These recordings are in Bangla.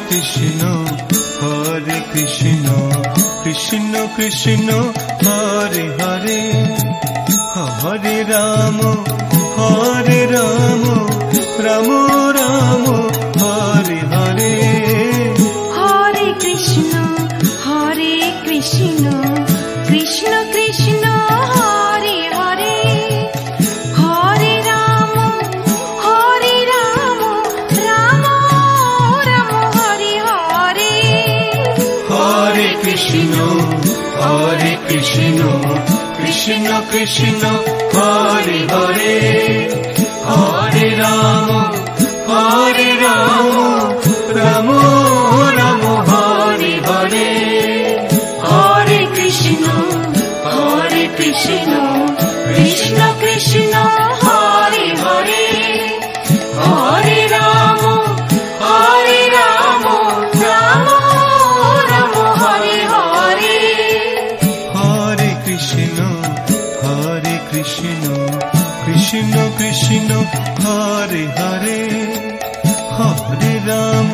কৃষ্ণ কৃষ্ণ কৃষ্ণ হরে হরে, হরে রাম রাম রাম হরে হরে, হরে কৃষ্ণ কৃষ্ণ কৃষ্ণ হরে হরে, হরে রাম রাম রাম হরে হরে, হরে কৃষ্ণ কৃষ্ণ কৃষ্ণ হরে হরে, হরে রাম রাম রাম হরে হরে, হরে কৃষ্ণ কৃষ্ণ কৃষ্ণ হরে হরে, হরে রাম রাম রাম হরে হরে, হরে কৃষ্ণ কৃষ্ণ কৃষ্ণ হরে হরে, হরে রাম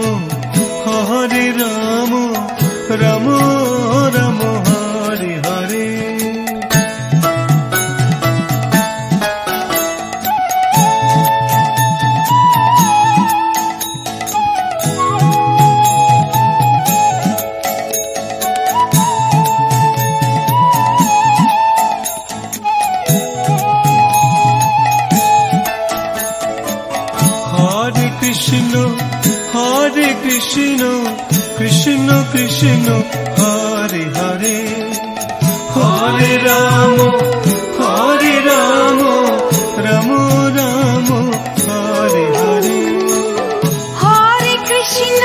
রাম রাম হরে হরে। হরে কৃষ্ণ কৃষ্ণ কৃষ্ণ হরে হরে, হরে রাম রাম রাম হরে হরে, হরে কৃষ্ণ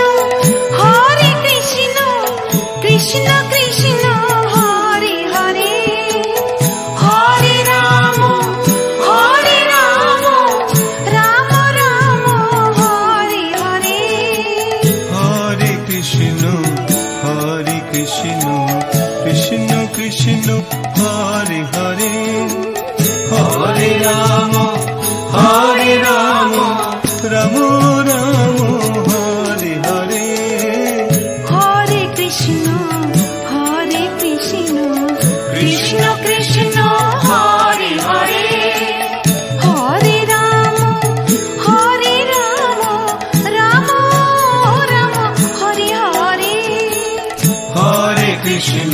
কৃষ্ণ কৃষ্ণ হরে হরে, হরে রাম রাম রাম হরে হরে, হরে কৃষ্ণ কৃষ্ণ কৃষ্ণ হরে হরে, হরে রাম রাম রাম হরে হরে, হরে কৃষ্ণ কৃষ্ণ কৃষ্ণ হরে হরে, হরে রাম রাম রাম হরে হরে, হরে কৃষ্ণ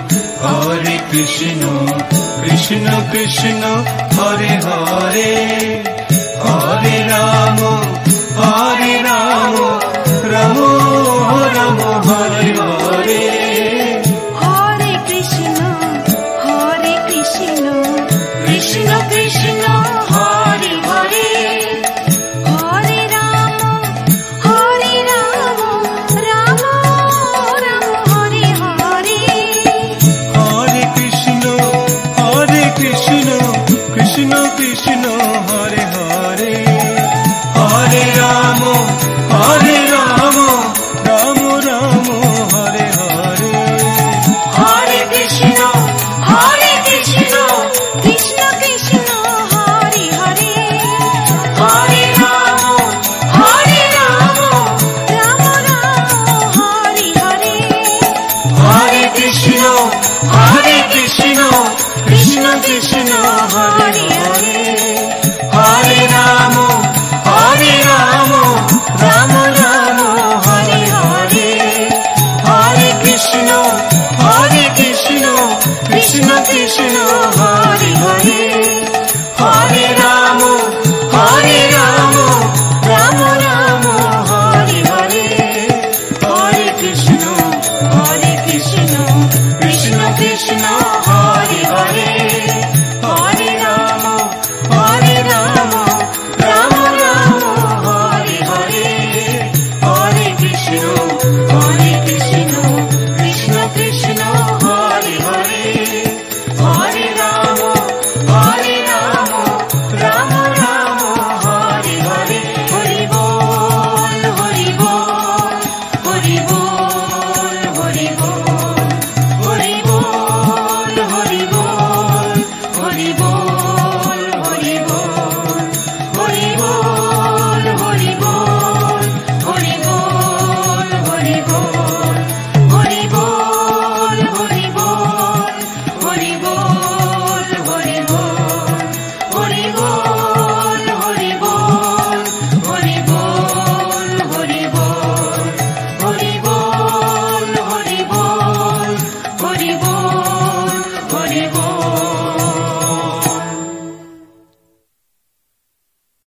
কৃষ্ণ কৃষ্ণ হরে হরে, হরে রাম রাম রাম হরে হরে, হরে কৃষ্ণ কৃষ্ণ কৃষ্ণ হরে হরে, হরে রাম রাম রাম হরে হরে, হরে কৃষ্ণ কৃষ্ণ কৃষ্ণ হরে হরে, হরে রাম রাম রাম হরে হরে, হরে কৃষ্ণ কৃষ্ণ কৃষ্ণ হরে হরে, হরে রাম রাম হরে হরে, হরে কৃষ্ণ কৃষ্ণ কৃষ্ণ হরে হরে।